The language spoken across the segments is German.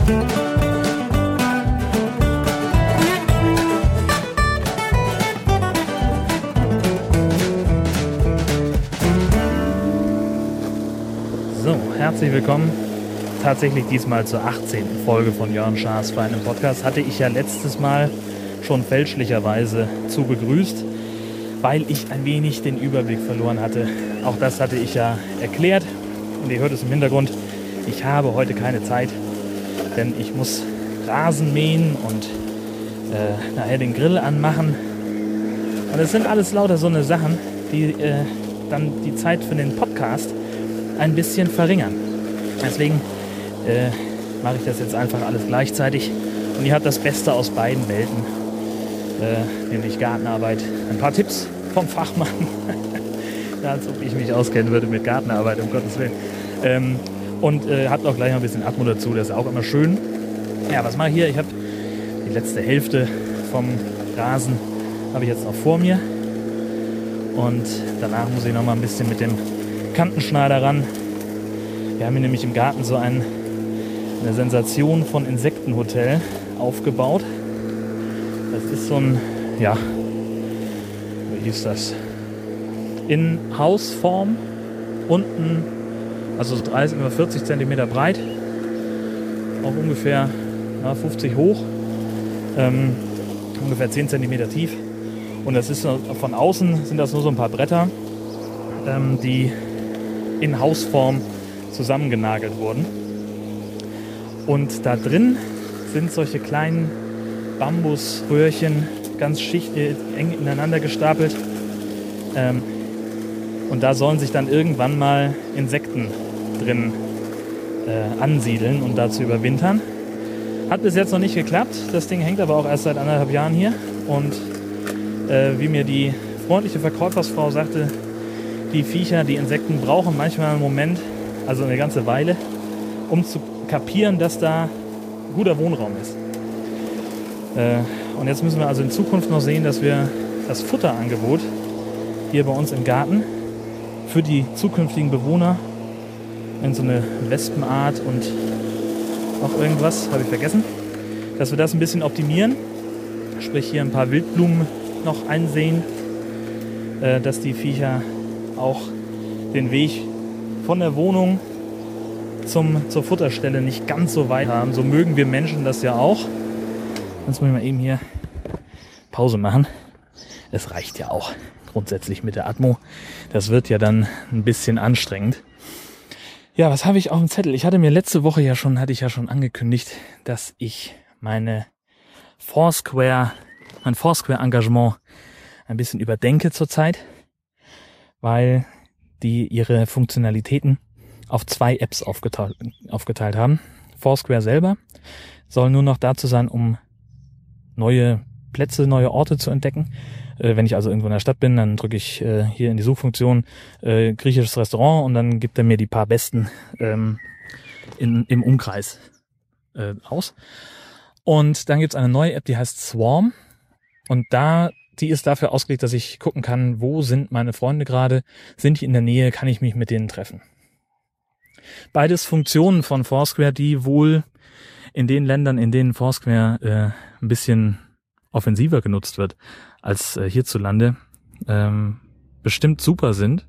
So, herzlich willkommen. Tatsächlich diesmal zur 18. Folge von Jörn Schaas feinem Podcast. Hatte ich ja letztes Mal schon fälschlicherweise zu begrüßt, weil ich ein wenig den Überblick verloren hatte. Auch das hatte ich ja erklärt und ihr hört es im Hintergrund. Ich habe heute keine Zeit, denn ich muss Rasen mähen und nachher den Grill anmachen. Und es sind alles lauter so eine Sachen, die dann die Zeit für den Podcast ein bisschen verringern. Deswegen mache ich das jetzt einfach alles gleichzeitig und ihr habt das Beste aus beiden Welten, nämlich Gartenarbeit. Ein paar Tipps vom Fachmann, als ob ich mich auskennen würde mit Gartenarbeit, um Gottes Willen. Und habt auch gleich noch ein bisschen Atmo dazu, das ist auch immer schön. Ja, was mache ich hier? Ich habe die letzte Hälfte vom Rasen habe ich jetzt noch vor mir und danach muss ich noch mal ein bisschen mit dem Kantenschneider ran. Wir haben hier nämlich im Garten so eine Sensation von Insektenhotel aufgebaut. Das ist so ein, ja, wie hieß das? In Hausform, unten, also 30 oder 40 cm breit, auch ungefähr 50 hoch, ungefähr 10 cm tief. Und das ist von außen sind das nur so ein paar Bretter, die in Hausform zusammengenagelt wurden. Und da drin sind solche kleinen Bambusröhrchen ganz eng ineinander gestapelt. Und da sollen sich dann irgendwann mal Insekten drin ansiedeln und dazu überwintern. Hat bis jetzt noch nicht geklappt. Das Ding hängt aber auch erst seit 1,5 Jahren hier. Und wie mir die freundliche Verkäufersfrau sagte, die Viecher, die Insekten brauchen manchmal einen Moment, also eine ganze Weile, um zu kapieren, dass da guter Wohnraum ist. Und jetzt müssen wir also in Zukunft noch sehen, dass wir das Futterangebot hier bei uns im Garten für die zukünftigen Bewohner in so eine Wespenart und noch irgendwas, habe ich vergessen, dass wir das ein bisschen optimieren, sprich hier ein paar Wildblumen noch einsehen, dass die Viecher auch den Weg von der Wohnung zur Futterstelle nicht ganz so weit haben. So mögen wir Menschen das ja auch. Jetzt muss ich mal eben hier Pause machen. Es reicht ja auch grundsätzlich mit der Atmo. Das wird ja dann ein bisschen anstrengend. Ja, was habe ich auf dem Zettel? Ich hatte mir letzte Woche hatte ich ja schon angekündigt, dass ich mein Foursquare-Engagement ein bisschen überdenke zurzeit, weil die ihre Funktionalitäten auf 2 Apps aufgeteilt haben. Foursquare selber soll nur noch dazu sein, um neue Plätze, neue Orte zu entdecken. Wenn ich also irgendwo in der Stadt bin, dann drücke ich hier in die Suchfunktion griechisches Restaurant und dann gibt er mir die paar besten im Umkreis aus. Und dann gibt es eine neue App, die heißt Swarm. Und die ist dafür ausgelegt, dass ich gucken kann, wo sind meine Freunde gerade, sind die in der Nähe, kann ich mich mit denen treffen. Beides Funktionen von Foursquare, die wohl in den Ländern, in denen Foursquare ein bisschen offensiver genutzt wird als hierzulande, bestimmt super sind.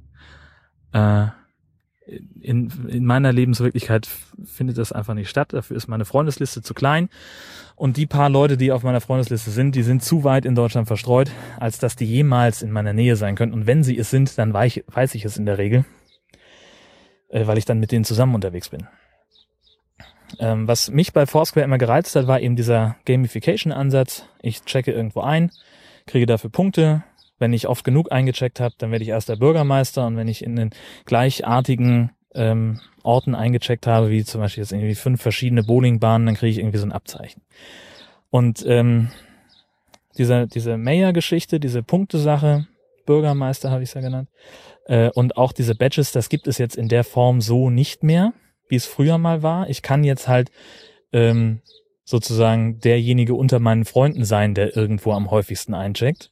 In meiner Lebenswirklichkeit findet das einfach nicht statt. Dafür ist meine Freundesliste zu klein. Und die paar Leute, die auf meiner Freundesliste sind, die sind zu weit in Deutschland verstreut, als dass die jemals in meiner Nähe sein könnten. Und wenn sie es sind, dann weiß ich es in der Regel, weil ich dann mit denen zusammen unterwegs bin. Was mich bei Foursquare immer gereizt hat, war eben dieser Gamification-Ansatz. Ich checke irgendwo ein, kriege dafür Punkte. Wenn ich oft genug eingecheckt habe, dann werde ich erster Bürgermeister. Und wenn ich in den gleichartigen Orten eingecheckt habe, wie zum Beispiel jetzt irgendwie 5 verschiedene Bowlingbahnen, dann kriege ich irgendwie so ein Abzeichen. Und diese Mayor-Geschichte, diese Punktesache, Bürgermeister habe ich es ja genannt, und auch diese Badges, das gibt es jetzt in der Form so nicht mehr, wie es früher mal war. Ich kann jetzt halt sozusagen derjenige unter meinen Freunden sein, der irgendwo am häufigsten eincheckt.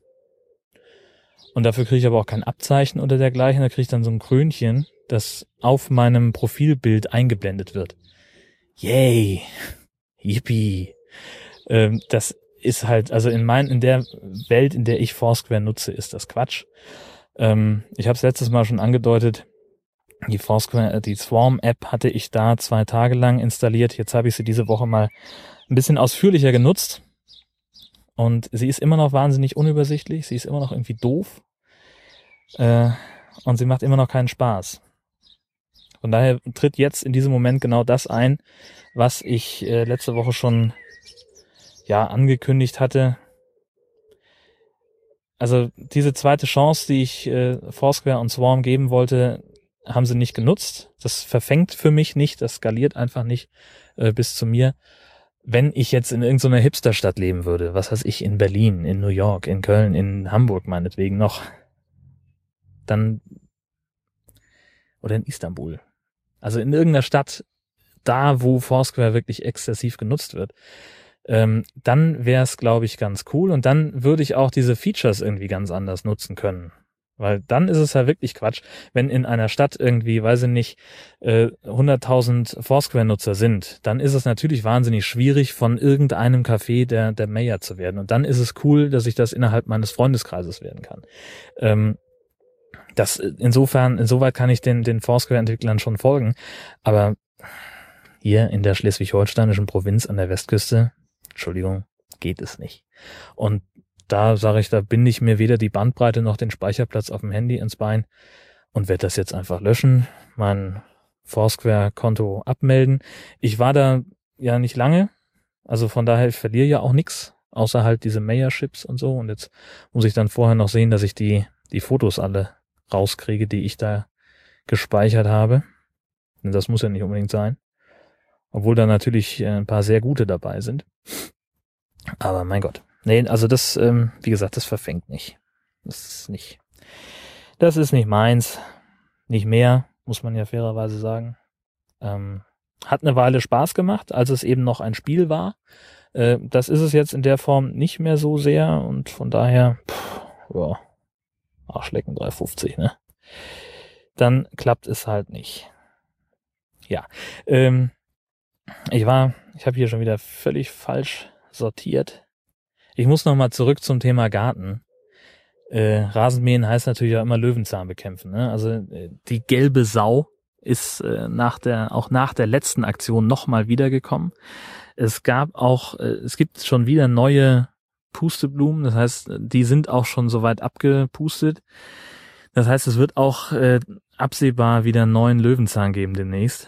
Und dafür kriege ich aber auch kein Abzeichen oder dergleichen. Da kriege ich dann so ein Krönchen, das auf meinem Profilbild eingeblendet wird. Yay, yippie. Das ist halt, also in der Welt, in der ich Foursquare nutze, ist das Quatsch. Ich habe es letztes Mal schon angedeutet, die Swarm-App hatte ich da 2 Tage lang installiert. Jetzt habe ich sie diese Woche mal ein bisschen ausführlicher genutzt. Und sie ist immer noch wahnsinnig unübersichtlich. Sie ist immer noch irgendwie doof. Und sie macht immer noch keinen Spaß. Von daher tritt jetzt in diesem Moment genau das ein, was ich letzte Woche schon angekündigt hatte. Also diese zweite Chance, die ich Foursquare und Swarm geben wollte, haben sie nicht genutzt. Das verfängt für mich nicht, das skaliert einfach nicht bis zu mir. Wenn ich jetzt in irgendeiner Hipsterstadt leben würde, was weiß ich, in Berlin, in New York, in Köln, in Hamburg meinetwegen noch, dann, oder in Istanbul, also in irgendeiner Stadt, da wo Foursquare wirklich exzessiv genutzt wird, dann wäre es, glaube ich, ganz cool und dann würde ich auch diese Features irgendwie ganz anders nutzen können. Weil dann ist es ja wirklich Quatsch, wenn in einer Stadt irgendwie, weiß ich nicht, 100.000 Foursquare-Nutzer sind, dann ist es natürlich wahnsinnig schwierig, von irgendeinem Café der Mayor zu werden. Und dann ist es cool, dass ich das innerhalb meines Freundeskreises werden kann. Insoweit kann ich den Foursquare-Entwicklern schon folgen. Aber hier in der schleswig-holsteinischen Provinz an der Westküste, Entschuldigung, geht es nicht. Und da sage ich, da binde ich mir weder die Bandbreite noch den Speicherplatz auf dem Handy ins Bein und werde das jetzt einfach löschen, mein Foursquare-Konto abmelden. Ich war da ja nicht lange, also von daher, ich verliere ja auch nichts, außer halt diese Mayorships und so. Und jetzt muss ich dann vorher noch sehen, dass ich die Fotos alle rauskriege, die ich da gespeichert habe. Denn das muss ja nicht unbedingt sein. Obwohl da natürlich ein paar sehr gute dabei sind. Aber mein Gott. Nee, also das, wie gesagt, das verfängt nicht. Das ist nicht meins. Nicht mehr, muss man ja fairerweise sagen. Hat eine Weile Spaß gemacht, als es eben noch ein Spiel war. Das ist es jetzt in der Form nicht mehr so sehr und von daher, Arschlecken 3,50, ne? Dann klappt es halt nicht. Ja, ich habe hier schon wieder völlig falsch sortiert. Ich muss nochmal zurück zum Thema Garten. Rasenmähen heißt natürlich auch immer Löwenzahn bekämpfen, ne? Also die gelbe Sau ist nach der letzten Aktion nochmal wiedergekommen. Es gibt schon wieder neue Pusteblumen, das heißt, die sind auch schon soweit abgepustet. Das heißt, es wird auch absehbar wieder einen neuen Löwenzahn geben demnächst.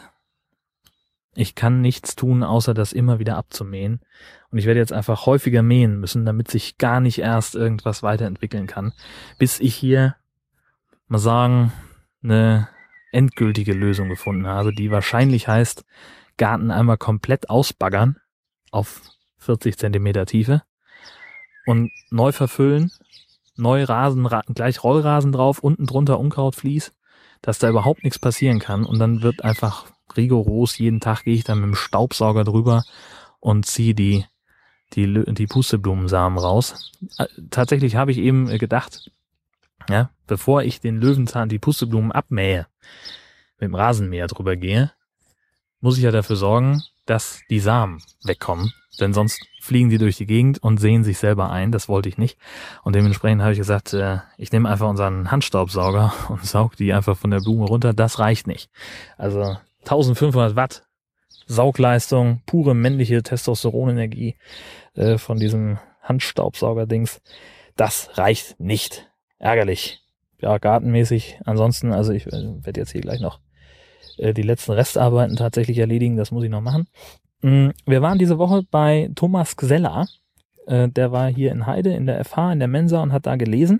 Ich kann nichts tun, außer das immer wieder abzumähen. Und ich werde jetzt einfach häufiger mähen müssen, damit sich gar nicht erst irgendwas weiterentwickeln kann. Bis ich hier, mal sagen, eine endgültige Lösung gefunden habe, die wahrscheinlich heißt, Garten einmal komplett ausbaggern auf 40 Zentimeter Tiefe und neu verfüllen, neu Rasen, gleich Rollrasen drauf, unten drunter Unkrautflies, dass da überhaupt nichts passieren kann und dann wird einfach rigoros, jeden Tag gehe ich dann mit dem Staubsauger drüber und ziehe die Pusteblumensamen raus. Tatsächlich habe ich eben gedacht, ja, bevor ich den Löwenzahn, die Pusteblumen abmähe, mit dem Rasenmäher drüber gehe, muss ich ja dafür sorgen, dass die Samen wegkommen. Denn sonst fliegen die durch die Gegend und sehen sich selber ein. Das wollte ich nicht. Und dementsprechend habe ich gesagt, ich nehme einfach unseren Handstaubsauger und saug die einfach von der Blume runter. Das reicht nicht. Also 1500 Watt Saugleistung, pure männliche Testosteronenergie von diesem Handstaubsauger-Dings. Das reicht nicht. Ärgerlich. Ja, gartenmäßig. Ansonsten, also ich werde jetzt hier gleich noch die letzten Restarbeiten tatsächlich erledigen. Das muss ich noch machen. Wir waren diese Woche bei Thomas Gseller. Der war hier in Heide in der FH, in der Mensa und hat da gelesen.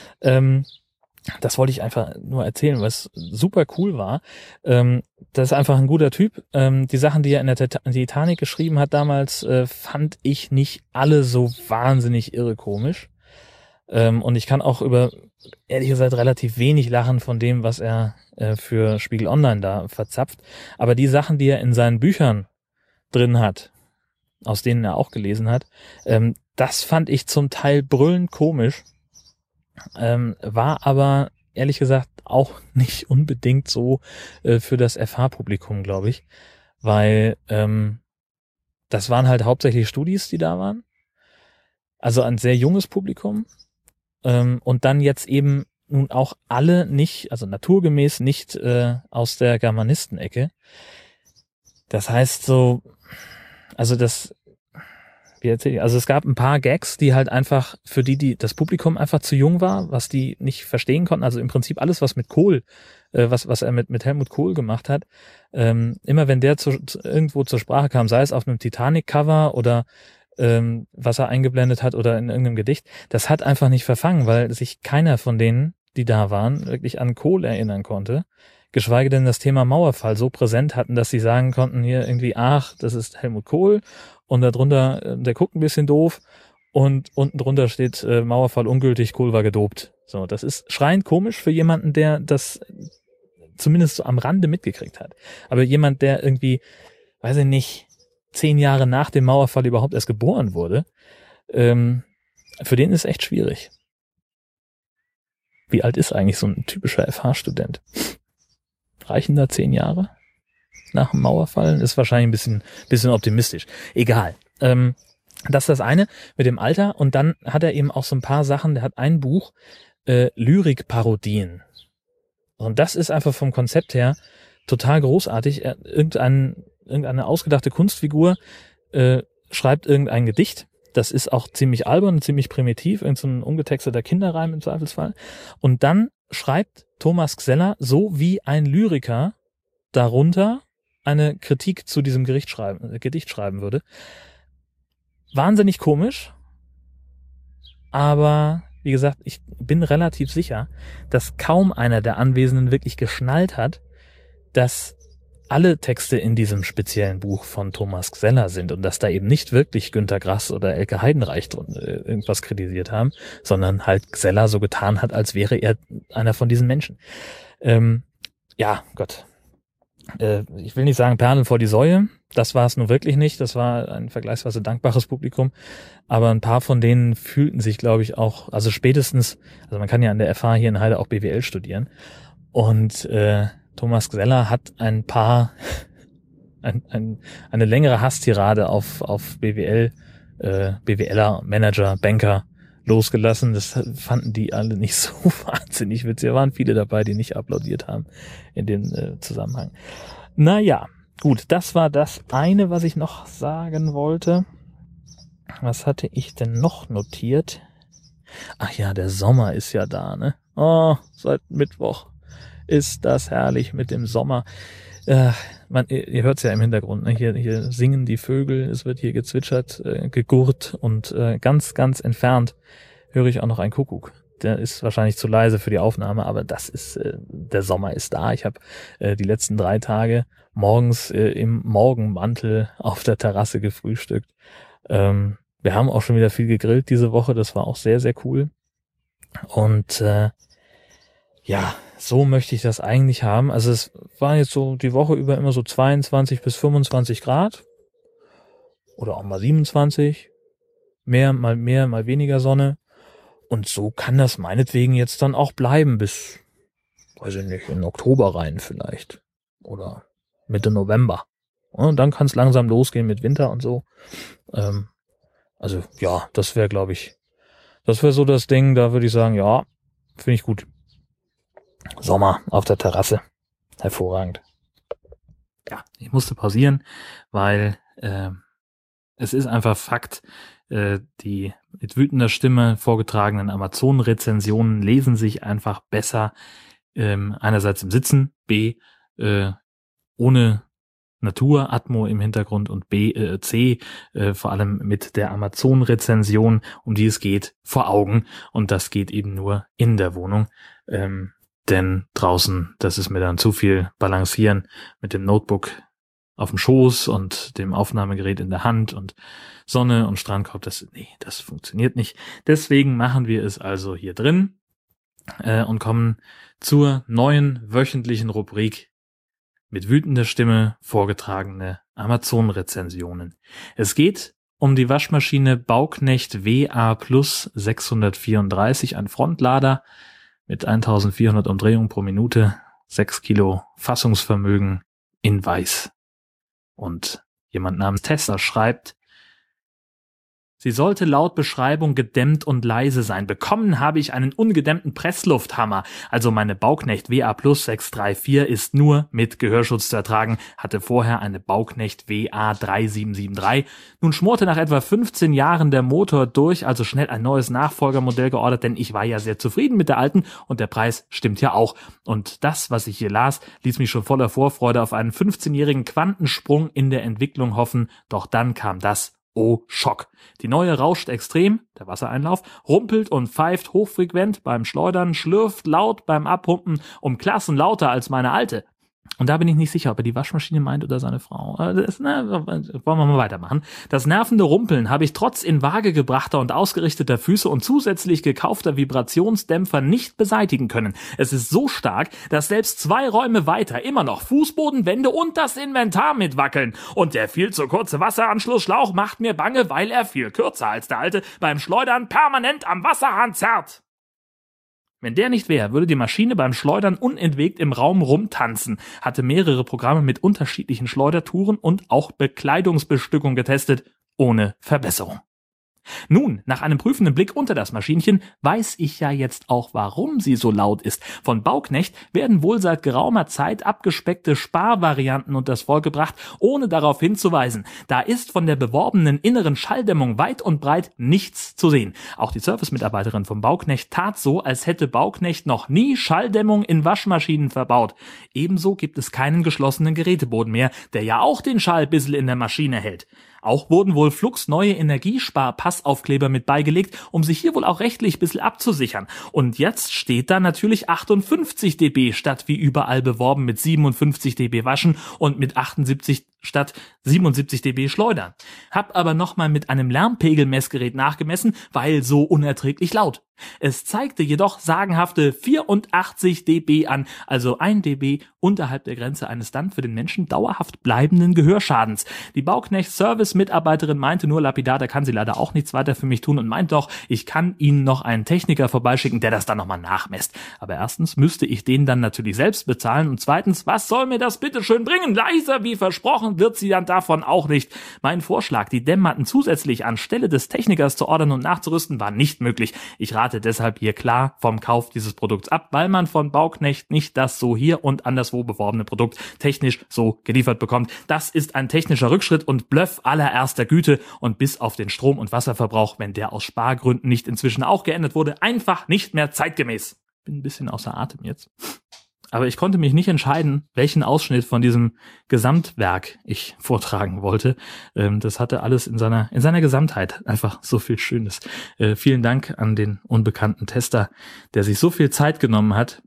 Das wollte ich einfach nur erzählen, was super cool war. Das ist einfach ein guter Typ. Die Sachen, die er in der Titanic geschrieben hat damals, fand ich nicht alle so wahnsinnig irre komisch. Und ich kann auch über, ehrlich gesagt, relativ wenig lachen von dem, was er für Spiegel Online da verzapft. Aber die Sachen, die er in seinen Büchern drin hat, aus denen er auch gelesen hat, das fand ich zum Teil brüllend komisch. War aber ehrlich gesagt auch nicht unbedingt so für das FH-Publikum, glaube ich. weil das waren halt hauptsächlich Studis, die da waren. Also ein sehr junges Publikum. Und dann jetzt eben nun auch alle nicht, also naturgemäß nicht aus der Germanistenecke. Das heißt so, also also es gab ein paar Gags, die halt einfach, für die das Publikum einfach zu jung war, was die nicht verstehen konnten. Also im Prinzip alles, was mit Kohl, was er mit Helmut Kohl gemacht hat, immer wenn der irgendwo zur Sprache kam, sei es auf einem Titanic-Cover oder was er eingeblendet hat oder in irgendeinem Gedicht, das hat einfach nicht verfangen, weil sich keiner von denen, die da waren, wirklich an Kohl erinnern konnte. Geschweige denn das Thema Mauerfall so präsent hatten, dass sie sagen konnten, hier irgendwie, ach, das ist Helmut Kohl und darunter, der guckt ein bisschen doof und unten drunter steht Mauerfall ungültig, Kohl war gedopt. So, das ist schreiend komisch für jemanden, der das zumindest so am Rande mitgekriegt hat. Aber jemand, der irgendwie, weiß ich nicht, 10 Jahre nach dem Mauerfall überhaupt erst geboren wurde, für den ist echt schwierig. Wie alt ist eigentlich so ein typischer FH-Student? Reichen da 10 Jahre nach dem Mauerfall? Ist wahrscheinlich ein bisschen optimistisch. Egal. Das ist das eine mit dem Alter. Und dann hat er eben auch so ein paar Sachen. Der hat ein Buch, Lyrikparodien. Und das ist einfach vom Konzept her total großartig. Irgendeine ausgedachte Kunstfigur schreibt irgendein Gedicht. Das ist auch ziemlich albern, ziemlich primitiv, irgend so ein ungetexteter Kinderreim im Zweifelsfall. Und dann schreibt Thomas Gseller so wie ein Lyriker darunter eine Kritik zu diesem Gedicht schreiben würde. Wahnsinnig komisch, aber wie gesagt, ich bin relativ sicher, dass kaum einer der Anwesenden wirklich geschnallt hat, dass alle Texte in diesem speziellen Buch von Thomas Gseller sind und dass da eben nicht wirklich Günter Grass oder Elke Heidenreich irgendwas kritisiert haben, sondern halt Gseller so getan hat, als wäre er einer von diesen Menschen. Ja, Gott. Ich will nicht sagen Perlen vor die Säue, das war es nun wirklich nicht, das war ein vergleichsweise dankbares Publikum, aber ein paar von denen fühlten sich, glaube ich, auch, also spätestens, also man kann ja an der FH hier in Heide auch BWL studieren und Thomas Gseller hat eine längere Hasstirade auf BWLer, Manager, Banker losgelassen. Das fanden die alle nicht so wahnsinnig witzig. Da waren viele dabei, die nicht applaudiert haben in dem Zusammenhang. Naja, gut, das war das eine, was ich noch sagen wollte. Was hatte ich denn noch notiert? Ach ja, der Sommer ist ja da, ne? Oh, seit Mittwoch ist das herrlich mit dem Sommer. Ihr hört es ja im Hintergrund, ne? Hier singen die Vögel, es wird hier gezwitschert, gegurrt und ganz, ganz entfernt höre ich auch noch einen Kuckuck. Der ist wahrscheinlich zu leise für die Aufnahme, aber das ist, der Sommer ist da. Ich habe die letzten 3 Tage morgens im Morgenmantel auf der Terrasse gefrühstückt. Wir haben auch schon wieder viel gegrillt diese Woche, das war auch sehr, sehr cool. Und ja, so möchte ich das eigentlich haben. Also es waren jetzt so die Woche über immer so 22 bis 25 Grad. Oder auch mal 27. Mal weniger Sonne. Und so kann das meinetwegen jetzt dann auch bleiben bis, weiß ich nicht, in Oktober rein vielleicht. Oder Mitte November. Und dann kann es langsam losgehen mit Winter und so. Also ja, das wäre, glaube ich, das wäre so das Ding, da würde ich sagen, ja, finde ich gut. Sommer auf der Terrasse. Hervorragend. Ja, ich musste pausieren, weil es ist einfach Fakt, die mit wütender Stimme vorgetragenen Amazon-Rezensionen lesen sich einfach besser, einerseits im Sitzen, ohne Natur, Atmo im Hintergrund und C, vor allem mit der Amazon-Rezension, um die es geht, vor Augen. Und das geht eben nur in der Wohnung. Denn draußen, das ist mir dann zu viel Balancieren mit dem Notebook auf dem Schoß und dem Aufnahmegerät in der Hand und Sonne und Strandkorb, das funktioniert nicht. Deswegen machen wir es also hier drin und kommen zur neuen wöchentlichen Rubrik mit wütender Stimme vorgetragene Amazon-Rezensionen. Es geht um die Waschmaschine Bauknecht WA Plus 634, ein Frontlader mit 1400 Umdrehungen pro Minute, 6 Kilo Fassungsvermögen in weiß. Und jemand namens Tessa schreibt: Sie sollte laut Beschreibung gedämmt und leise sein. Bekommen habe ich einen ungedämmten Presslufthammer. Also meine Bauknecht WA Plus 634 ist nur mit Gehörschutz zu ertragen, hatte vorher eine Bauknecht WA 3773. Nun schmorte nach etwa 15 Jahren der Motor durch, also schnell ein neues Nachfolgermodell geordert, denn ich war ja sehr zufrieden mit der alten und der Preis stimmt ja auch. Und das, was ich hier las, ließ mich schon voller Vorfreude auf einen 15-jährigen Quantensprung in der Entwicklung hoffen. Doch dann kam das. Oh, Schock. Die neue rauscht extrem, der Wassereinlauf, rumpelt und pfeift hochfrequent beim Schleudern, schlürft laut beim Abpumpen um Klassen lauter als meine alte. Und da bin ich nicht sicher, ob er die Waschmaschine meint oder seine Frau. Wollen wir mal weitermachen. Das nervende Rumpeln habe ich trotz in Waage gebrachter und ausgerichteter Füße und zusätzlich gekaufter Vibrationsdämpfer nicht beseitigen können. Es ist so stark, dass selbst 2 Räume weiter immer noch Fußboden, Wände und das Inventar mitwackeln. Und der viel zu kurze Wasseranschlussschlauch macht mir bange, weil er viel kürzer als der alte beim Schleudern permanent am Wasserhahn zerrt. Wenn der nicht wäre, würde die Maschine beim Schleudern unentwegt im Raum rumtanzen, hatte mehrere Programme mit unterschiedlichen Schleudertouren und auch Bekleidungsbestückung getestet, ohne Verbesserung. Nun, nach einem prüfenden Blick unter das Maschinchen, weiß ich ja jetzt auch, warum sie so laut ist. Von Bauknecht werden wohl seit geraumer Zeit abgespeckte Sparvarianten unters Volk gebracht, ohne darauf hinzuweisen. Da ist von der beworbenen inneren Schalldämmung weit und breit nichts zu sehen. Auch die Servicemitarbeiterin vom Bauknecht tat so, als hätte Bauknecht noch nie Schalldämmung in Waschmaschinen verbaut. Ebenso gibt es keinen geschlossenen Geräteboden mehr, der ja auch den Schall bissel in der Maschine hält. Auch wurden wohl flugs neue Energiespar-Passaufkleber mit beigelegt, um sich hier wohl auch rechtlich bissl abzusichern. Und jetzt steht da natürlich 58 dB statt wie überall beworben mit 57 dB waschen und mit 78 statt 77 dB schleudern. Hab aber nochmal mit einem Lärmpegelmessgerät nachgemessen, weil so unerträglich laut. Es zeigte jedoch sagenhafte 84 dB an, also 1 dB unterhalb der Grenze eines dann für den Menschen dauerhaft bleibenden Gehörschadens. Die Bauknecht-Service-Mitarbeiterin meinte nur lapidar, da kann sie leider auch nichts weiter für mich tun und meint doch, ich kann Ihnen noch einen Techniker vorbeischicken, der das dann nochmal nachmisst. Aber erstens müsste ich den dann natürlich selbst bezahlen und zweitens, was soll mir das bitte schön bringen? Leiser wie versprochen wird sie dann davon auch nicht. Mein Vorschlag, die Dämmmatten zusätzlich anstelle des Technikers zu ordern und nachzurüsten, war nicht möglich. Ich rate deshalb hier klar vom Kauf dieses Produkts ab, weil man von Bauknecht nicht das so hier und anderswo beworbene Produkt technisch so geliefert bekommt. Das ist ein technischer Rückschritt und Bluff allererster Güte und bis auf den Strom- und Wasserverbrauch, wenn der aus Spargründen nicht inzwischen auch geändert wurde, einfach nicht mehr zeitgemäß. Bin ein bisschen außer Atem jetzt. Aber ich konnte mich nicht entscheiden, welchen Ausschnitt von diesem Gesamtwerk ich vortragen wollte. Das hatte alles in seiner Gesamtheit einfach so viel Schönes. Vielen Dank an den unbekannten Tester, der sich so viel Zeit genommen hat,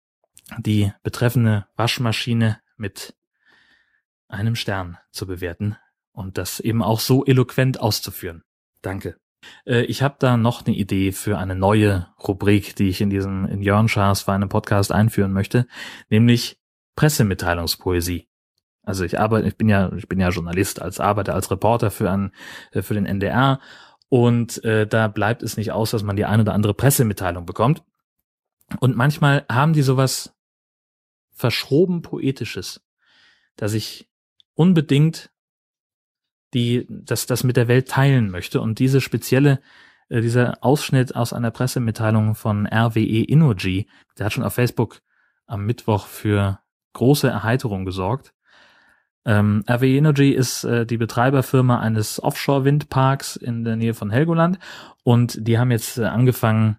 die betreffende Waschmaschine mit einem Stern zu bewerten und das eben auch so eloquent auszuführen. Danke. Ich habe da noch eine Idee für eine neue Rubrik, die ich in Jörn Schaas für einen Podcast einführen möchte, nämlich Pressemitteilungspoesie. Also ich bin ja Journalist, arbeite als Reporter für den NDR und da bleibt es nicht aus, dass man die ein oder andere Pressemitteilung bekommt. Und manchmal haben die sowas verschroben Poetisches, dass ich unbedingt das mit der Welt teilen möchte. Und dieser Ausschnitt aus einer Pressemitteilung von RWE Innogy, der hat schon auf Facebook am Mittwoch für große Erheiterung gesorgt. RWE Innogy ist die Betreiberfirma eines Offshore-Windparks in der Nähe von Helgoland und die haben jetzt angefangen,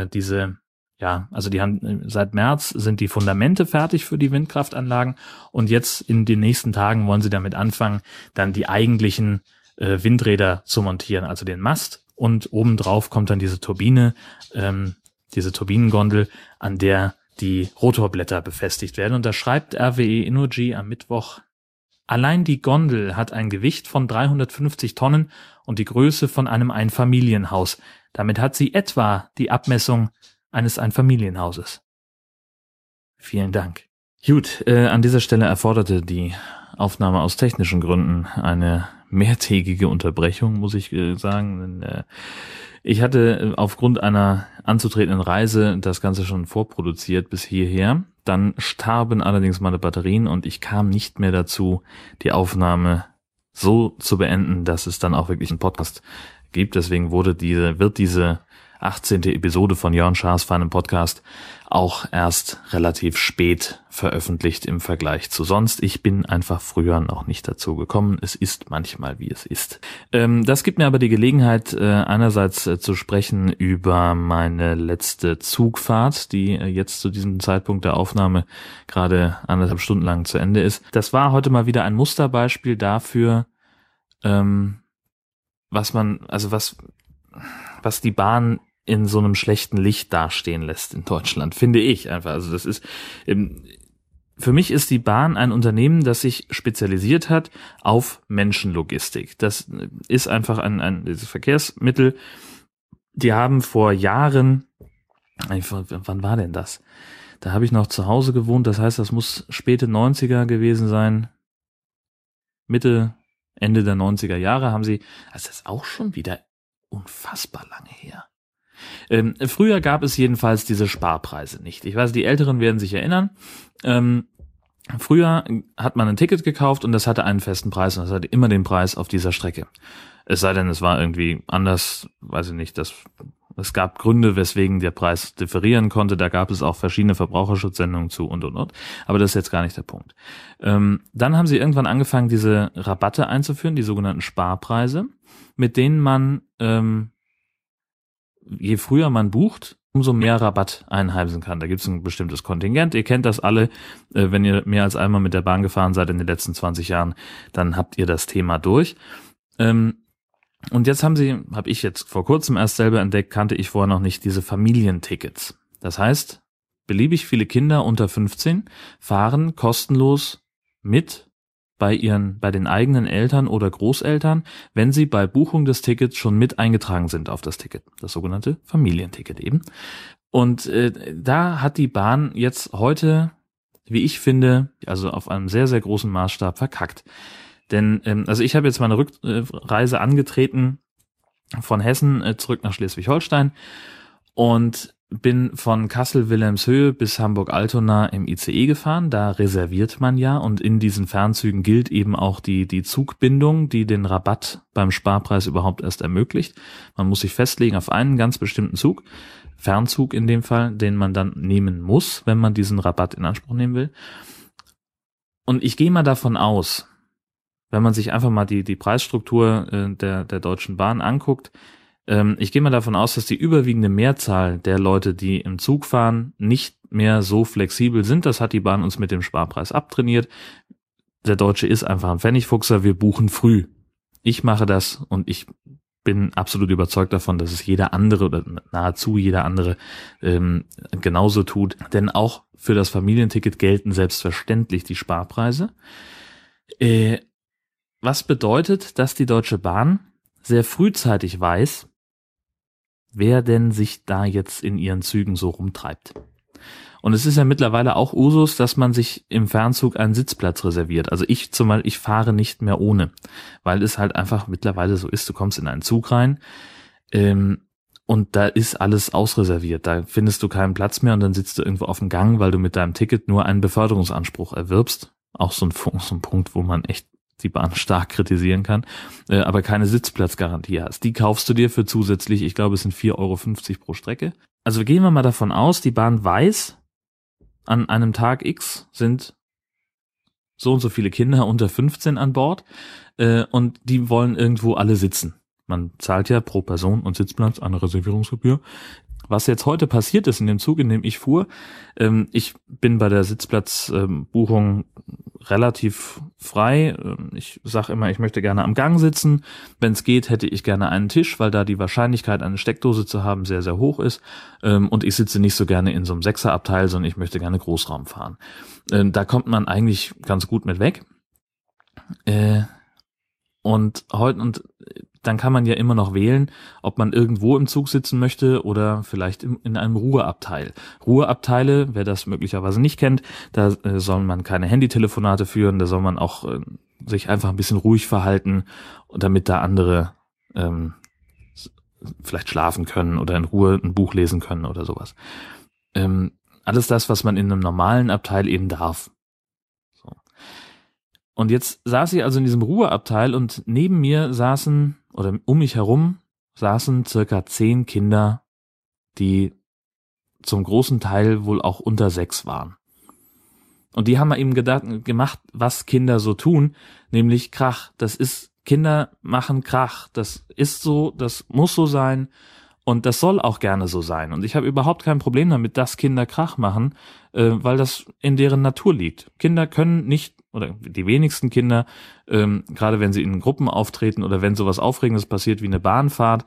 seit März sind die Fundamente fertig für die Windkraftanlagen und jetzt in den nächsten Tagen wollen sie damit anfangen, dann die eigentlichen Windräder zu montieren, also den Mast und obendrauf kommt dann diese Turbine, diese Turbinengondel, an der die Rotorblätter befestigt werden. Und da schreibt RWE Innogy am Mittwoch: Allein die Gondel hat ein Gewicht von 350 Tonnen und die Größe von einem Einfamilienhaus. Damit hat sie etwa die Abmessung eines Einfamilienhauses. Vielen Dank. Gut, an dieser Stelle erforderte die Aufnahme aus technischen Gründen eine mehrtägige Unterbrechung, muss ich sagen. Ich hatte aufgrund einer anzutretenden Reise das Ganze schon vorproduziert bis hierher. Dann starben allerdings meine Batterien und ich kam nicht mehr dazu, die Aufnahme so zu beenden, dass es dann auch wirklich einen Podcast gibt. Deswegen wird diese 18. Episode von Jörn Schaas feinem Podcast auch erst relativ spät veröffentlicht im Vergleich zu sonst. Ich bin einfach früher noch nicht dazu gekommen. Es ist manchmal, wie es ist. Das gibt mir aber die Gelegenheit, einerseits zu sprechen über meine letzte Zugfahrt, die jetzt zu diesem Zeitpunkt der Aufnahme gerade 1,5 Stunden lang zu Ende ist. Das war heute mal wieder ein Musterbeispiel dafür, was die Bahn in so einem schlechten Licht dastehen lässt in Deutschland, finde ich einfach. Also das ist, für mich ist die Bahn ein Unternehmen, das sich spezialisiert hat auf Menschenlogistik. Das ist einfach dieses Verkehrsmittel. Die haben vor Jahren, wann war denn das? Da habe ich noch zu Hause gewohnt, das heißt, das muss späte 90er gewesen sein. Ende der 90er Jahre haben sie, also das ist auch schon wieder unfassbar lange her. Früher gab es jedenfalls diese Sparpreise nicht. Ich weiß, die Älteren werden sich erinnern. Früher hat man ein Ticket gekauft und das hatte einen festen Preis und das hatte immer den Preis auf dieser Strecke. Es sei denn, es war irgendwie anders, weiß ich nicht, es gab Gründe, weswegen der Preis differieren konnte. Da gab es auch verschiedene Verbraucherschutzsendungen zu und. Aber das ist jetzt gar nicht der Punkt. Dann haben sie irgendwann angefangen, diese Rabatte einzuführen, die sogenannten Sparpreise, mit denen man je früher man bucht, umso mehr Rabatt einheimsen kann. Da gibt es ein bestimmtes Kontingent. Ihr kennt das alle. Wenn ihr mehr als einmal mit der Bahn gefahren seid in den letzten 20 Jahren, dann habt ihr das Thema durch. Und jetzt habe ich jetzt vor kurzem erst selber entdeckt, kannte ich vorher noch nicht, diese Familientickets. Das heißt, beliebig viele Kinder unter 15 fahren kostenlos mit bei den eigenen Eltern oder Großeltern, wenn sie bei Buchung des Tickets schon mit eingetragen sind auf das Ticket, das sogenannte Familienticket eben. Und da hat die Bahn jetzt heute, wie ich finde, also auf einem sehr, sehr großen Maßstab verkackt. Denn also ich habe jetzt meine Rückreise angetreten von Hessen zurück nach Schleswig-Holstein und bin von Kassel-Wilhelmshöhe bis Hamburg-Altona im ICE gefahren. Da reserviert man ja und in diesen Fernzügen gilt eben auch die Zugbindung, die den Rabatt beim Sparpreis überhaupt erst ermöglicht. Man muss sich festlegen auf einen ganz bestimmten Zug, Fernzug in dem Fall, den man dann nehmen muss, wenn man diesen Rabatt in Anspruch nehmen will. Und ich gehe mal davon aus, wenn man sich einfach mal die Preisstruktur der Deutschen Bahn anguckt, ich gehe mal davon aus, dass die überwiegende Mehrzahl der Leute, die im Zug fahren, nicht mehr so flexibel sind. Das hat die Bahn uns mit dem Sparpreis abtrainiert. Der Deutsche ist einfach ein Pfennigfuchser, wir buchen früh. Ich mache das und ich bin absolut überzeugt davon, dass es jeder andere oder nahezu jeder andere genauso tut. Denn auch für das Familienticket gelten selbstverständlich die Sparpreise. Was bedeutet, dass die Deutsche Bahn sehr frühzeitig weiß, wer denn sich da jetzt in ihren Zügen so rumtreibt. Und es ist ja mittlerweile auch Usus, dass man sich im Fernzug einen Sitzplatz reserviert. Also ich fahre nicht mehr ohne, weil es halt einfach mittlerweile so ist, du kommst in einen Zug rein und da ist alles ausreserviert. Da findest du keinen Platz mehr und dann sitzt du irgendwo auf dem Gang, weil du mit deinem Ticket nur einen Beförderungsanspruch erwirbst. Auch so ein Punkt, wo man echt die Bahn stark kritisieren kann, aber keine Sitzplatzgarantie hast. Die kaufst du dir für zusätzlich, ich glaube, es sind 4,50 Euro pro Strecke. Also gehen wir mal davon aus, die Bahn weiß, an einem Tag X sind so und so viele Kinder unter 15 an Bord und die wollen irgendwo alle sitzen. Man zahlt ja pro Person und Sitzplatz eine Reservierungsgebühr. Was jetzt heute passiert ist in dem Zug, in dem ich fuhr, ich bin bei der Sitzplatzbuchung relativ frei. Ich sage immer, ich möchte gerne am Gang sitzen. Wenn es geht, hätte ich gerne einen Tisch, weil da die Wahrscheinlichkeit, eine Steckdose zu haben, sehr, sehr hoch ist. Und ich sitze nicht so gerne in so einem Sechserabteil, sondern ich möchte gerne Großraum fahren. Da kommt man eigentlich ganz gut mit weg. Und dann kann man ja immer noch wählen, ob man irgendwo im Zug sitzen möchte oder vielleicht in einem Ruheabteil. Ruheabteile, wer das möglicherweise nicht kennt, da soll man keine Handytelefonate führen, da soll man auch sich einfach ein bisschen ruhig verhalten, damit da andere vielleicht schlafen können oder in Ruhe ein Buch lesen können oder sowas. alles das, was man in einem normalen Abteil eben darf. So. Und jetzt saß ich also in diesem Ruheabteil und neben mir saßen, oder um mich herum saßen circa 10 Kinder, die zum großen Teil wohl auch unter 6 waren. Und die haben eben gemacht, was Kinder so tun, nämlich Krach. Kinder machen Krach. Das ist so, das muss so sein und das soll auch gerne so sein. Und ich habe überhaupt kein Problem damit, dass Kinder Krach machen, weil das in deren Natur liegt. Kinder können nicht, oder die wenigsten Kinder, gerade wenn sie in Gruppen auftreten oder wenn sowas Aufregendes passiert wie eine Bahnfahrt,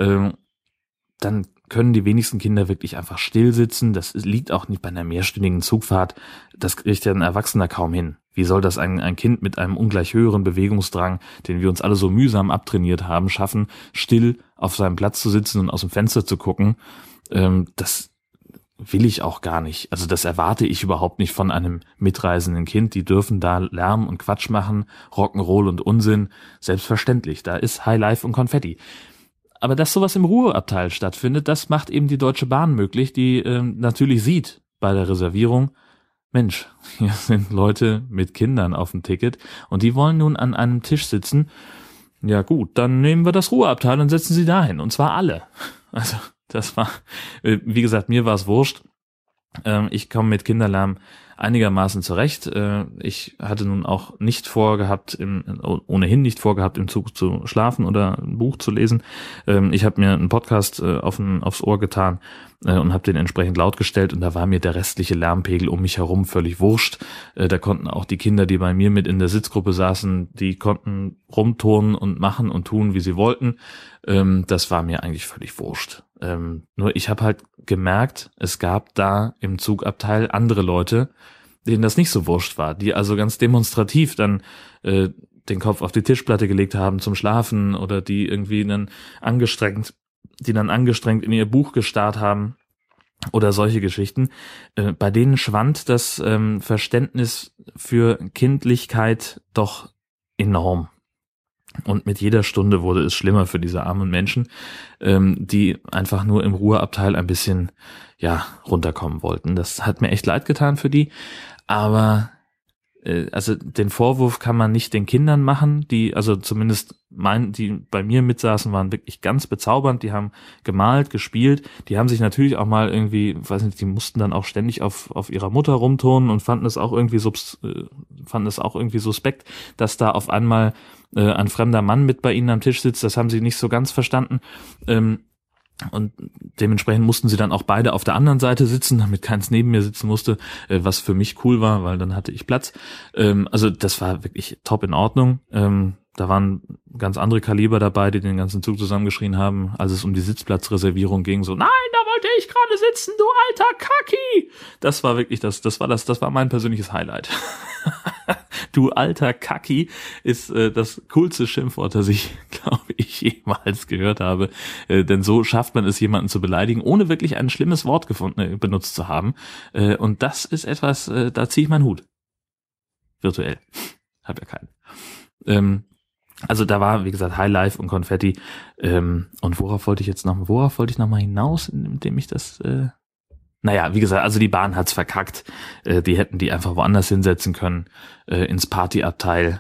dann können die wenigsten Kinder wirklich einfach still sitzen. Das liegt auch nicht bei einer mehrstündigen Zugfahrt. Das kriegt ja ein Erwachsener kaum hin. Wie soll das ein Kind mit einem ungleich höheren Bewegungsdrang, den wir uns alle so mühsam abtrainiert haben, schaffen, still auf seinem Platz zu sitzen und aus dem Fenster zu gucken? Das will ich auch gar nicht. Also das erwarte ich überhaupt nicht von einem mitreisenden Kind. Die dürfen da Lärm und Quatsch machen, Rock'n'Roll und Unsinn. Selbstverständlich, da ist Highlife und Konfetti. Aber dass sowas im Ruheabteil stattfindet, das macht eben die Deutsche Bahn möglich, die natürlich sieht bei der Reservierung, Mensch, hier sind Leute mit Kindern auf dem Ticket und die wollen nun an einem Tisch sitzen. Ja gut, dann nehmen wir das Ruheabteil und setzen sie dahin. Und zwar alle. Also das war, wie gesagt, mir war es wurscht. Ich komme mit Kinderlärm einigermaßen zurecht. Ich hatte nun auch ohnehin nicht vorgehabt, im Zug zu schlafen oder ein Buch zu lesen. Ich habe mir einen Podcast aufs Ohr getan und habe den entsprechend laut gestellt und da war mir der restliche Lärmpegel um mich herum völlig wurscht. Da konnten auch die Kinder, die bei mir mit in der Sitzgruppe saßen, die konnten rumturnen und machen und tun, wie sie wollten. Das war mir eigentlich völlig wurscht. Nur ich habe halt gemerkt, es gab da im Zugabteil andere Leute, denen das nicht so wurscht war, die also ganz demonstrativ dann den Kopf auf die Tischplatte gelegt haben zum Schlafen oder die irgendwie dann angestrengt in ihr Buch gestarrt haben oder solche Geschichten. Bei denen schwand das Verständnis für Kindlichkeit doch enorm. Und mit jeder Stunde wurde es schlimmer für diese armen Menschen, die einfach nur im Ruheabteil ein bisschen, runterkommen wollten. Das hat mir echt leid getan für die. Aber also den Vorwurf kann man nicht den Kindern machen, die bei mir mitsaßen, waren wirklich ganz bezaubernd, die haben gemalt, gespielt, die haben sich natürlich auch mal irgendwie, weiß nicht, die mussten dann auch ständig auf ihrer Mutter rumturnen und fanden es auch irgendwie suspekt, dass da auf einmal ein fremder Mann mit bei ihnen am Tisch sitzt, das haben sie nicht so ganz verstanden. Und dementsprechend mussten sie dann auch beide auf der anderen Seite sitzen, damit keins neben mir sitzen musste, was für mich cool war, weil dann hatte ich Platz. Also das war wirklich top in Ordnung. Da waren ganz andere Kaliber dabei, die den ganzen Zug zusammengeschrien haben, als es um die Sitzplatzreservierung ging. So, nein, da wollte ich gerade sitzen, du alter Kacki! Das war wirklich das war mein persönliches Highlight. Du alter Kacki ist das coolste Schimpfwort, das ich, glaube ich, jemals gehört habe. Denn so schafft man es, jemanden zu beleidigen, ohne wirklich ein schlimmes Wort benutzt zu haben. Und das ist etwas, da ziehe ich meinen Hut. Virtuell. Hab ja keinen. Also da war, wie gesagt, Highlife und Konfetti. Und worauf wollte ich nochmal hinaus, indem ich das... Naja, wie gesagt, also die Bahn hat's verkackt. Die hätten die einfach woanders hinsetzen können, ins Partyabteil.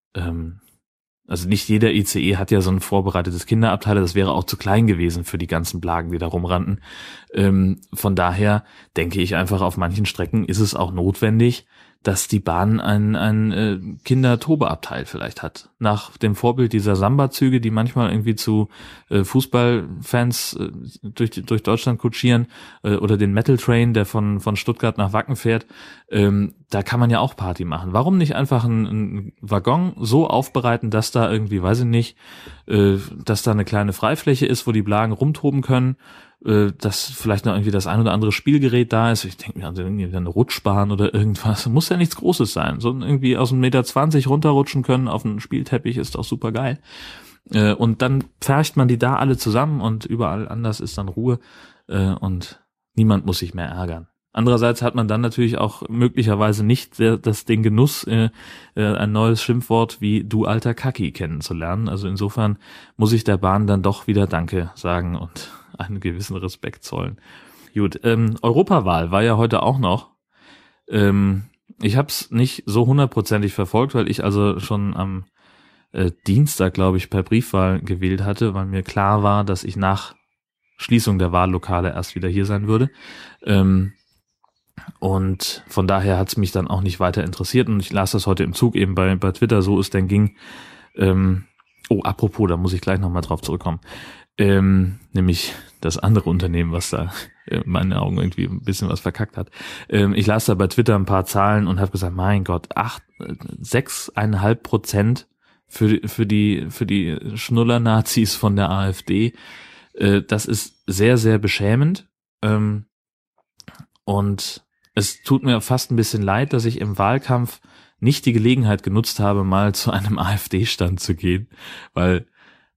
Also nicht jeder ICE hat ja so ein vorbereitetes Kinderabteil. Das wäre auch zu klein gewesen für die ganzen Blagen, die da rumrannten. Von daher denke ich einfach, auf manchen Strecken ist es auch notwendig, dass die Bahn ein Kindertobeabteil vielleicht hat. Nach dem Vorbild dieser Samba-Züge, die manchmal irgendwie zu Fußballfans durch Deutschland kutschieren, oder den Metal Train, der von Stuttgart nach Wacken fährt, da kann man ja auch Party machen. Warum nicht einfach einen Waggon so aufbereiten, dass da irgendwie, weiß ich nicht, dass da eine kleine Freifläche ist, wo die Blagen rumtoben können, dass vielleicht noch irgendwie das ein oder andere Spielgerät da ist. Ich denke mir an eine Rutschbahn oder irgendwas. Muss ja nichts Großes sein. So irgendwie aus 1,20 Meter runterrutschen können auf einen Spielteppich ist doch super geil. Und dann pfercht man die da alle zusammen und überall anders ist dann Ruhe und niemand muss sich mehr ärgern. Andererseits hat man dann natürlich auch möglicherweise nicht den Genuss, ein neues Schimpfwort wie du alter Kacki kennenzulernen. Also insofern muss ich der Bahn dann doch wieder Danke sagen und einen gewissen Respekt zollen. Gut. Europawahl war ja heute auch noch. Ich habe es nicht so hundertprozentig verfolgt, weil ich also schon am Dienstag, glaube ich, per Briefwahl gewählt hatte, weil mir klar war, dass ich nach Schließung der Wahllokale erst wieder hier sein würde. Und von daher hat es mich dann auch nicht weiter interessiert und ich las das heute im Zug eben bei Twitter, so es denn ging. Apropos, da muss ich gleich nochmal drauf zurückkommen. Nämlich das andere Unternehmen, was da in meinen Augen irgendwie ein bisschen was verkackt hat. Ich las da bei Twitter ein paar Zahlen und habe gesagt, mein Gott, 6,5% für die Schnuller-Nazis von der AfD. Das ist sehr, sehr beschämend. Und es tut mir fast ein bisschen leid, dass ich im Wahlkampf nicht die Gelegenheit genutzt habe, mal zu einem AfD-Stand zu gehen, weil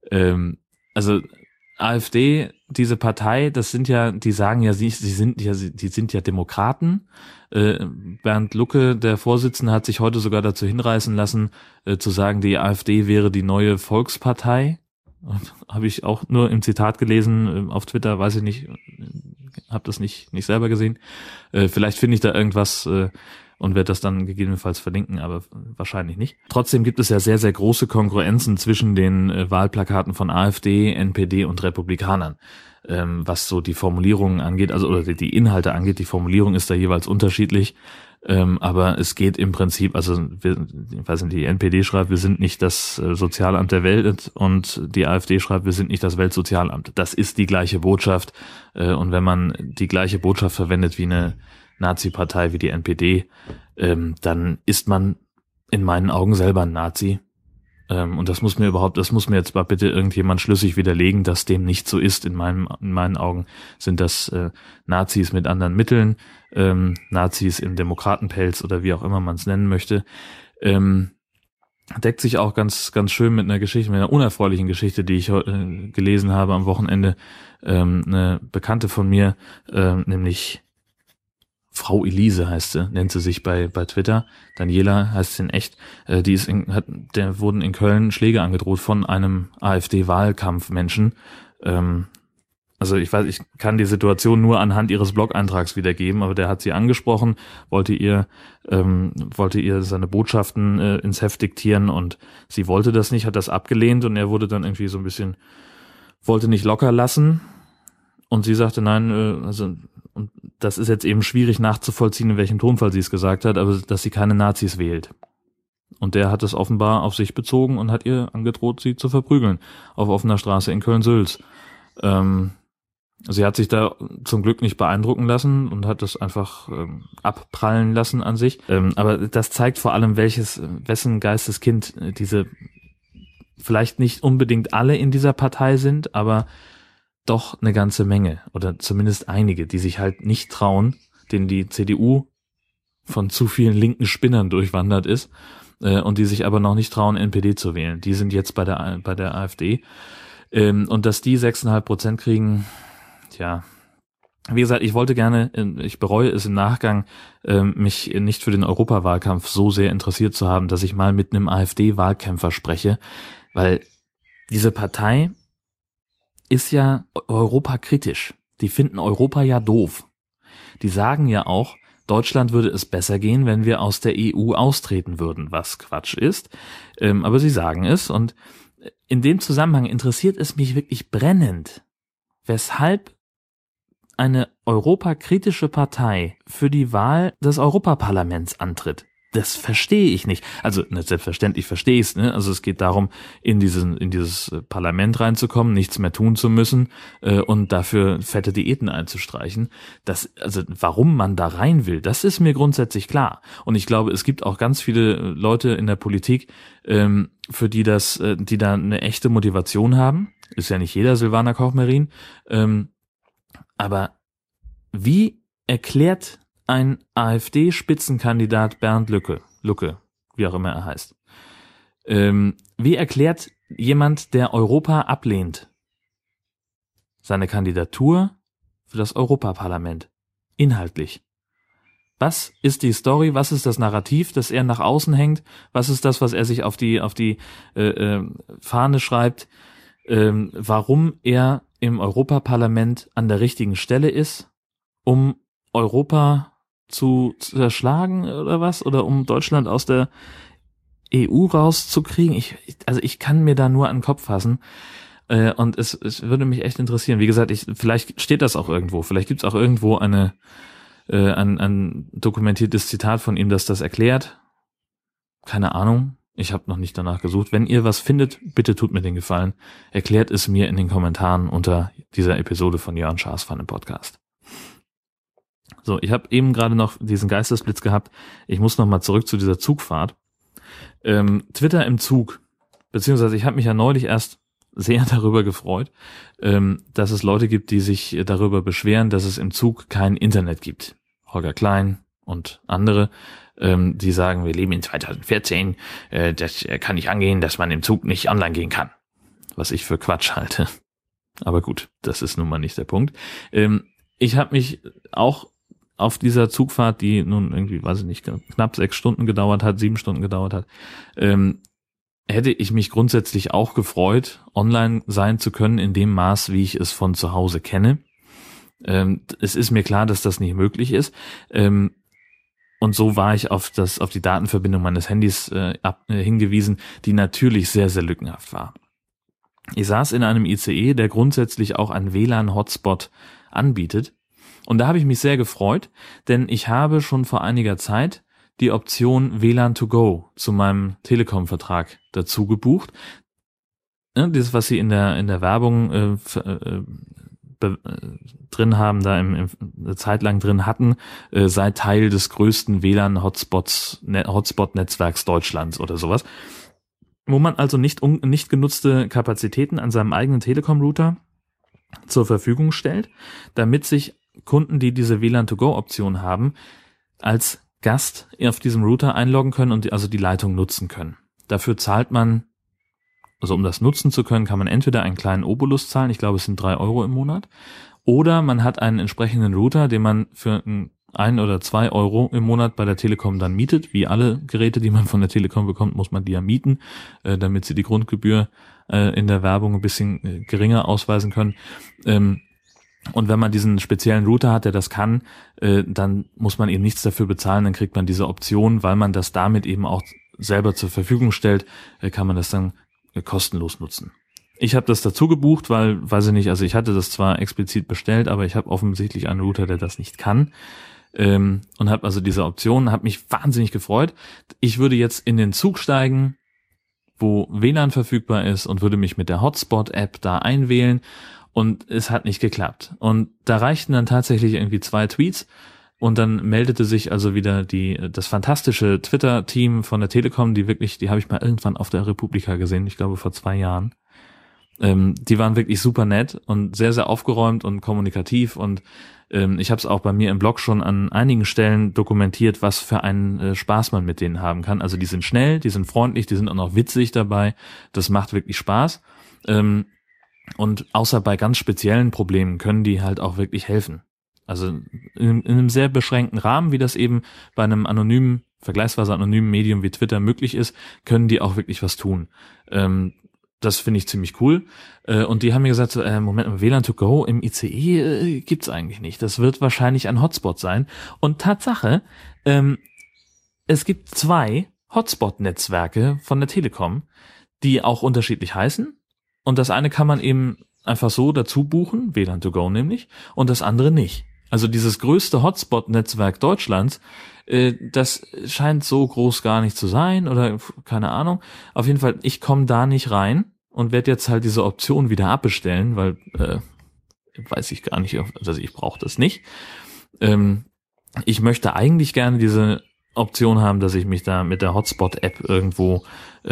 AfD, diese Partei, das sind ja, die sagen ja, die sind ja Demokraten. Bernd Lucke, der Vorsitzende, hat sich heute sogar dazu hinreißen lassen, zu sagen, die AfD wäre die neue Volkspartei. Habe ich auch nur im Zitat gelesen, auf Twitter, weiß ich nicht, habe das nicht selber gesehen. Vielleicht finde ich da irgendwas und werde das dann gegebenenfalls verlinken, aber wahrscheinlich nicht. Trotzdem gibt es ja sehr, sehr große Kongruenzen zwischen den Wahlplakaten von AfD, NPD und Republikanern, was so die Formulierungen angeht, also oder die Inhalte angeht. Die Formulierung ist da jeweils unterschiedlich, aber es geht im Prinzip, also ich weiß nicht, die NPD schreibt, wir sind nicht das Sozialamt der Welt und die AfD schreibt, wir sind nicht das Weltsozialamt. Das ist die gleiche Botschaft und wenn man die gleiche Botschaft verwendet wie eine Nazi-Partei wie die NPD, dann ist man in meinen Augen selber ein Nazi. Und das muss mir jetzt mal bitte irgendjemand schlüssig widerlegen, dass dem nicht so ist. In meinen Augen sind das Nazis mit anderen Mitteln, Nazis im Demokratenpelz oder wie auch immer man es nennen möchte. Deckt sich auch ganz, ganz schön mit einer Geschichte, mit einer unerfreulichen Geschichte, die ich gelesen habe am Wochenende. Eine Bekannte von mir, nämlich Frau Elise heißt sie, nennt sie sich bei Twitter. Daniela heißt sie in echt. Der wurden in Köln Schläge angedroht von einem AfD-Wahlkampfmenschen. Also ich kann die Situation nur anhand ihres Blog-Eintrags wiedergeben, aber der hat sie angesprochen, wollte ihr seine Botschaften ins Heft diktieren und sie wollte das nicht, hat das abgelehnt und er wurde dann irgendwie so ein bisschen, wollte nicht locker lassen und sie sagte nein, und das ist jetzt eben schwierig nachzuvollziehen, in welchem Tonfall sie es gesagt hat, aber dass sie keine Nazis wählt. Und der hat es offenbar auf sich bezogen und hat ihr angedroht, sie zu verprügeln auf offener Straße in Köln-Sülz. Sie hat sich da zum Glück nicht beeindrucken lassen und hat das einfach abprallen lassen an sich. Aber das zeigt vor allem, wessen Geisteskind diese vielleicht nicht unbedingt alle in dieser Partei sind, aber doch eine ganze Menge oder zumindest einige, die sich halt nicht trauen, denen die CDU von zu vielen linken Spinnern durchwandert ist und die sich aber noch nicht trauen, NPD zu wählen. Die sind jetzt bei der AfD. Und dass die 6,5% kriegen, tja, wie gesagt, ich bereue es im Nachgang, mich nicht für den Europawahlkampf so sehr interessiert zu haben, dass ich mal mit einem AfD-Wahlkämpfer spreche, weil diese Partei ist ja europakritisch. Die finden Europa ja doof. Die sagen ja auch, Deutschland würde es besser gehen, wenn wir aus der EU austreten würden, was Quatsch ist. Aber sie sagen es und in dem Zusammenhang interessiert es mich wirklich brennend, weshalb eine europakritische Partei für die Wahl des Europaparlaments antritt. Das verstehe ich nicht. Also selbstverständlich verstehe ich es. Ne? Also es geht darum, in dieses Parlament reinzukommen, nichts mehr tun zu müssen und dafür fette Diäten einzustreichen. Also warum man da rein will, das ist mir grundsätzlich klar. Und ich glaube, es gibt auch ganz viele Leute in der Politik, für die da eine echte Motivation haben. Ist ja nicht jeder Silvana Koch-Marin. Aber wie erklärt ein AfD-Spitzenkandidat Bernd Lucke, wie auch immer er heißt. Wie erklärt jemand, der Europa ablehnt, seine Kandidatur für das Europaparlament? Inhaltlich. Was ist die Story? Was ist das Narrativ, das er nach außen hängt? Was ist das, was er sich auf die Fahne schreibt? Warum er im Europaparlament an der richtigen Stelle ist? um Europa zu zerschlagen oder was? Oder um Deutschland aus der EU rauszukriegen? Ich kann mir da nur an den Kopf fassen. Und es würde mich echt interessieren. Wie gesagt, vielleicht steht das auch irgendwo. Vielleicht gibt es auch irgendwo ein dokumentiertes Zitat von ihm, das erklärt. Keine Ahnung. Ich habe noch nicht danach gesucht. Wenn ihr was findet, bitte tut mir den Gefallen. Erklärt es mir in den Kommentaren unter dieser Episode von Jörn Schaas von dem Podcast. So, ich habe eben gerade noch diesen Geistesblitz gehabt. Ich muss noch mal zurück zu dieser Zugfahrt. Twitter im Zug. Beziehungsweise ich habe mich ja neulich erst sehr darüber gefreut, dass es Leute gibt, die sich darüber beschweren, dass es im Zug kein Internet gibt. Holger Klein und andere, die sagen, wir leben in 2014, das kann nicht angehen, dass man im Zug nicht online gehen kann. Was ich für Quatsch halte. Aber gut, das ist nun mal nicht der Punkt. Ich habe mich auch auf dieser Zugfahrt, die nun irgendwie, weiß ich nicht, knapp 6 Stunden gedauert hat, 7 Stunden gedauert hat, hätte ich mich grundsätzlich auch gefreut, online sein zu können in dem Maß, wie ich es von zu Hause kenne. Es ist mir klar, dass das nicht möglich ist. Und so war ich auf die Datenverbindung meines Handys hingewiesen, die natürlich sehr, sehr lückenhaft war. Ich saß in einem ICE, der grundsätzlich auch einen WLAN-Hotspot anbietet. Und da habe ich mich sehr gefreut, denn ich habe schon vor einiger Zeit die Option WLAN to go zu meinem Telekom-Vertrag dazu gebucht. Das, was sie in der Werbung drin haben, da eine Zeit lang drin hatten, sei Teil des größten WLAN-Hotspot-Netzwerks Deutschlands oder sowas. Wo man also nicht genutzte Kapazitäten an seinem eigenen Telekom-Router zur Verfügung stellt, damit sich Kunden, die diese WLAN-to-go-Option haben, als Gast auf diesem Router einloggen können und also die Leitung nutzen können. Dafür zahlt man, also um das nutzen zu können, kann man entweder einen kleinen Obolus zahlen, ich glaube es sind 3 Euro im Monat, oder man hat einen entsprechenden Router, den man für 1 oder 2 Euro im Monat bei der Telekom dann mietet. Wie alle Geräte, die man von der Telekom bekommt, muss man die ja mieten, damit sie die Grundgebühr in der Werbung ein bisschen geringer ausweisen können. Und wenn man diesen speziellen Router hat, der das kann, dann muss man eben nichts dafür bezahlen, dann kriegt man diese Option, weil man das damit eben auch selber zur Verfügung stellt, kann man das dann kostenlos nutzen. Ich habe das dazu gebucht, weil, weiß ich nicht, also ich hatte das zwar explizit bestellt, aber ich habe offensichtlich einen Router, der das nicht kann, und habe also diese Option, habe mich wahnsinnig gefreut. Ich würde jetzt in den Zug steigen, wo WLAN verfügbar ist, und würde mich mit der Hotspot-App da einwählen. Und es hat nicht geklappt. Und da reichten dann tatsächlich irgendwie 2 Tweets und dann meldete sich also wieder das fantastische Twitter-Team von der Telekom, die habe ich mal irgendwann auf der Republika gesehen, ich glaube vor 2 Jahren. Die waren wirklich super nett und sehr, sehr aufgeräumt und kommunikativ und ich habe es auch bei mir im Blog schon an einigen Stellen dokumentiert, was für einen Spaß man mit denen haben kann. Also die sind schnell, die sind freundlich, die sind auch noch witzig dabei. Das macht wirklich Spaß. Und außer bei ganz speziellen Problemen können die halt auch wirklich helfen. Also in einem sehr beschränkten Rahmen, wie das eben bei einem vergleichsweise anonymen Medium wie Twitter möglich ist, können die auch wirklich was tun. Das finde ich ziemlich cool. Und die haben mir gesagt, Moment, WLAN to go im ICE gibt's eigentlich nicht. Das wird wahrscheinlich ein Hotspot sein. Und Tatsache, es gibt 2 Hotspot-Netzwerke von der Telekom, die auch unterschiedlich heißen. Und das eine kann man eben einfach so dazu buchen, WLAN to go nämlich, und das andere nicht. Also dieses größte Hotspot-Netzwerk Deutschlands, das scheint so groß gar nicht zu sein oder keine Ahnung. Auf jeden Fall, ich komme da nicht rein und werde jetzt halt diese Option wieder abbestellen, weil weiß ich gar nicht, also ich brauche das nicht. Ich möchte eigentlich gerne diese Option haben, dass ich mich da mit der Hotspot-App irgendwo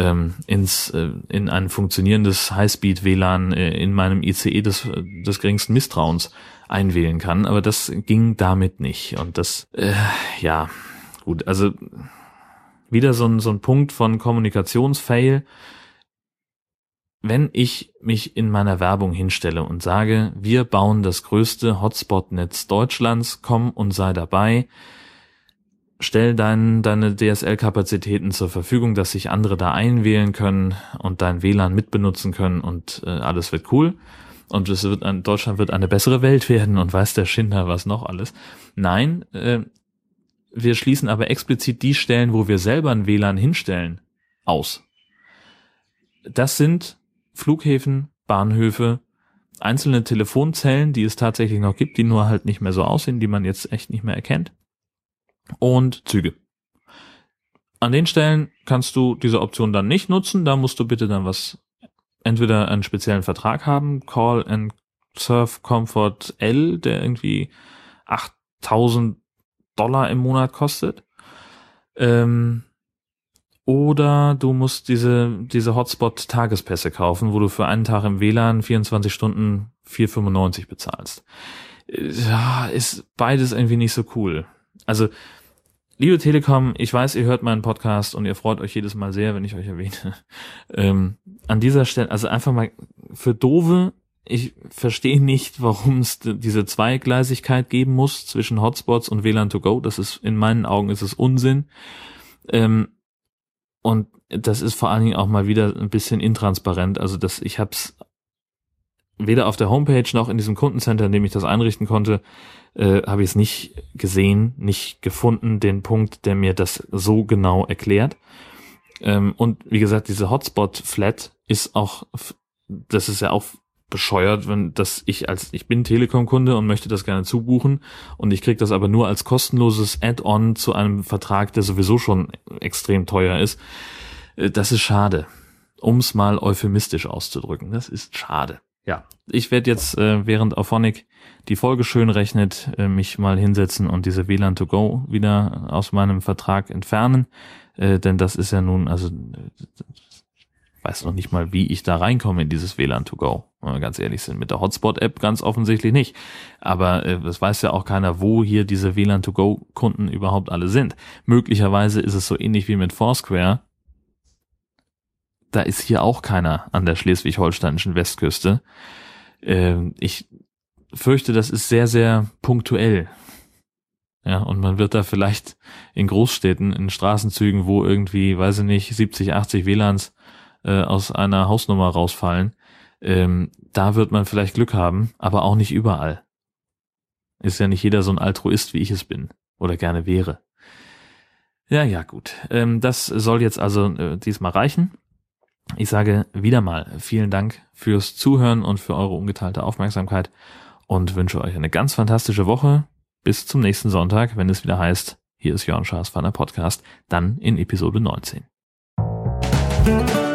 in ein funktionierendes Highspeed-WLAN in meinem ICE des geringsten Misstrauens einwählen kann, aber das ging damit nicht. Und das, ja, gut, also wieder so ein Punkt von Kommunikationsfail. Wenn ich mich in meiner Werbung hinstelle und sage, wir bauen das größte Hotspot-Netz Deutschlands, komm und sei dabei, stell deine DSL-Kapazitäten zur Verfügung, dass sich andere da einwählen können und dein WLAN mitbenutzen können und alles wird cool. und Deutschland wird eine bessere Welt werden und weiß der Schinder was noch alles. Nein, wir schließen aber explizit die Stellen, wo wir selber ein WLAN hinstellen, aus. Das sind Flughäfen, Bahnhöfe, einzelne Telefonzellen, die es tatsächlich noch gibt, die nur halt nicht mehr so aussehen, die man jetzt echt nicht mehr erkennt, und Züge. An den Stellen kannst du diese Option dann nicht nutzen, da musst du bitte dann entweder einen speziellen Vertrag haben, Call and Surf Comfort L, der irgendwie $8.000 im Monat kostet, oder du musst diese Hotspot-Tagespässe kaufen, wo du für einen Tag im WLAN 24 Stunden 4,95 bezahlst. Ja, ist beides irgendwie nicht so cool. Also, liebe Telekom, ich weiß, ihr hört meinen Podcast und ihr freut euch jedes Mal sehr, wenn ich euch erwähne. An dieser Stelle, also einfach mal für Doofe, ich verstehe nicht, warum es diese Zweigleisigkeit geben muss zwischen Hotspots und WLAN to go. Das ist, in meinen Augen ist es Unsinn. Und das ist vor allen Dingen auch mal wieder ein bisschen intransparent. Also ich hab's weder auf der Homepage noch in diesem Kundencenter, in dem ich das einrichten konnte, habe ich es nicht gesehen, nicht gefunden, den Punkt, der mir das so genau erklärt. Und wie gesagt, diese Hotspot-Flat ist auch, das ist ja auch bescheuert, ich bin Telekom-Kunde und möchte das gerne zubuchen und ich kriege das aber nur als kostenloses Add-on zu einem Vertrag, der sowieso schon extrem teuer ist. Das ist schade, um es mal euphemistisch auszudrücken. Das ist schade. Ja, ich werde jetzt, während Auphonic die Folge schön rechnet, mich mal hinsetzen und diese WLAN to go wieder aus meinem Vertrag entfernen, denn das ist ja nun, also ich weiß noch nicht mal, wie ich da reinkomme in dieses WLAN to go, wenn wir ganz ehrlich sind. Mit der Hotspot-App ganz offensichtlich nicht, aber es weiß ja auch keiner, wo hier diese WLAN to go Kunden überhaupt alle sind. Möglicherweise ist es so ähnlich wie mit Foursquare. Da ist hier auch keiner an der schleswig-holsteinischen Westküste. Ich fürchte, das ist sehr, sehr punktuell. Ja, und man wird da vielleicht in Großstädten, in Straßenzügen, wo irgendwie, weiß ich nicht, 70, 80 WLANs aus einer Hausnummer rausfallen, da wird man vielleicht Glück haben, aber auch nicht überall. Ist ja nicht jeder so ein Altruist, wie ich es bin oder gerne wäre. Ja, gut. Das soll jetzt also diesmal reichen. Ich sage wieder mal vielen Dank fürs Zuhören und für eure ungeteilte Aufmerksamkeit und wünsche euch eine ganz fantastische Woche. Bis zum nächsten Sonntag, wenn es wieder heißt, hier ist Jörn Schaas von der Podcast, dann in Episode 19.